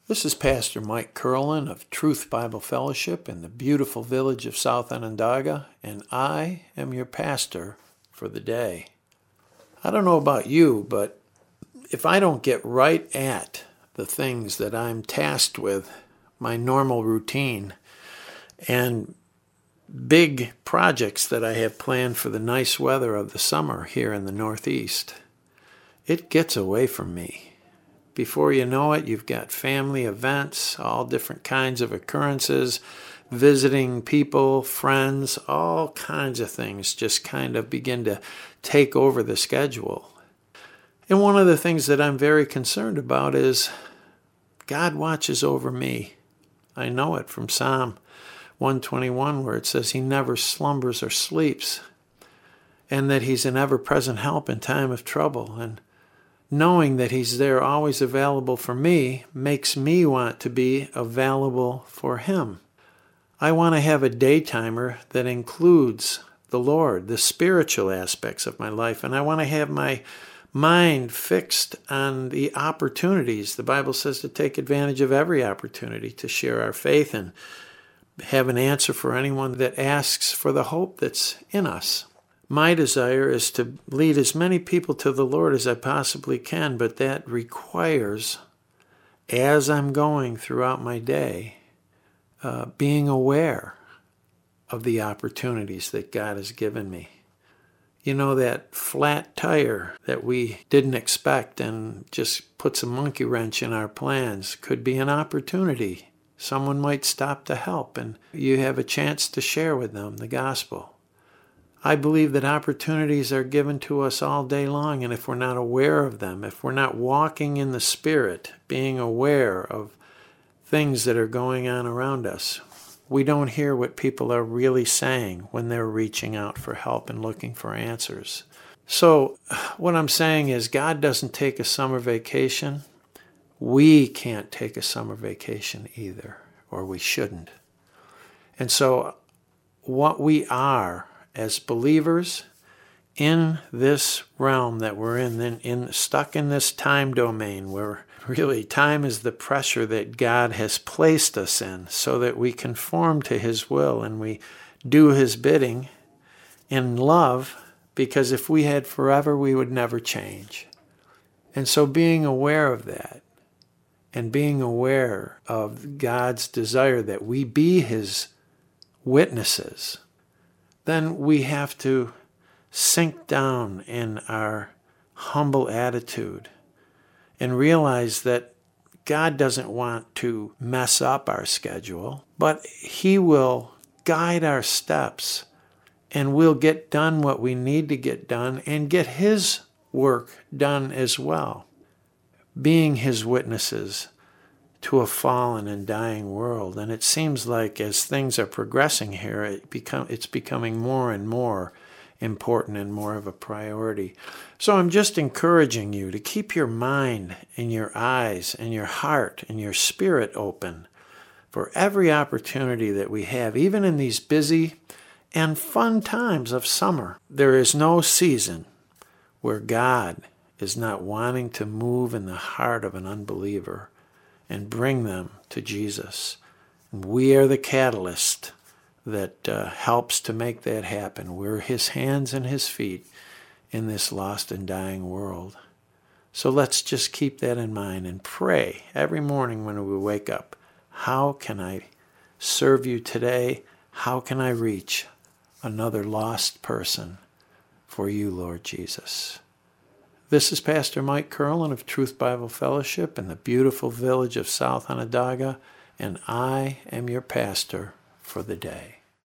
This is Pastor Mike Curlin of Truth Bible Fellowship in the beautiful village of South Onondaga, and I am your pastor for the day. I don't know about you, but if I don't get right at the things that I'm tasked with, my normal routine, and big projects that I have planned for the nice weather of the summer here in the Northeast, it gets away from me. Before you know it, you've got family events, all different kinds of occurrences, visiting people, friends, all kinds of things just kind of begin to take over the schedule. And one of the things that I'm very concerned about is God watches over me. I know it from Psalm 121 where it says he never slumbers or sleeps, and that he's an ever-present help in time of trouble. And knowing that he's there always available for me makes me want to be available for him. I want to have a daytimer that includes the Lord, the spiritual aspects of my life, and I want to have my mind fixed on the opportunities. The Bible says to take advantage of every opportunity to share our faith and have an answer for anyone that asks for the hope that's in us. My desire is to lead as many people to the Lord as I possibly can, but that requires, as I'm going throughout my day, being aware of the opportunities that God has given me. You know, that flat tire that we didn't expect and just puts a monkey wrench in our plans could be an opportunity. Someone might stop to help, and you have a chance to share with them the gospel. I believe that opportunities are given to us all day long, and if we're not aware of them, if we're not walking in the Spirit, being aware of things that are going on around us, we don't hear what people are really saying when they're reaching out for help and looking for answers. So what I'm saying is God doesn't take a summer vacation. We can't take a summer vacation either, or we shouldn't. And so what we are as believers in this realm that we're in stuck in this time domain where really time is the pressure that God has placed us in so that we conform to his will and we do his bidding in love, because if we had forever, we would never change. And so being aware of that and being aware of God's desire that we be his witnesses, then we have to sink down in our humble attitude and realize that God doesn't want to mess up our schedule, but he will guide our steps and we'll get done what we need to get done and get his work done as well, being his witnesses to a fallen and dying world. And it seems like as things are progressing here, it's becoming more and more important and more of a priority. So I'm just encouraging you to keep your mind and your eyes and your heart and your spirit open for every opportunity that we have, even in these busy and fun times of summer. There is no season where God is not wanting to move in the heart of an unbeliever and bring them to Jesus. We are the catalyst that helps to make that happen. We're his hands and his feet in this lost and dying world. So let's just keep that in mind and pray every morning when we wake up. How can I serve you today? How can I reach another lost person for you, Lord Jesus? This is Pastor Mike Curlin of Truth Bible Fellowship in the beautiful village of South Onondaga, and I am your pastor for the day.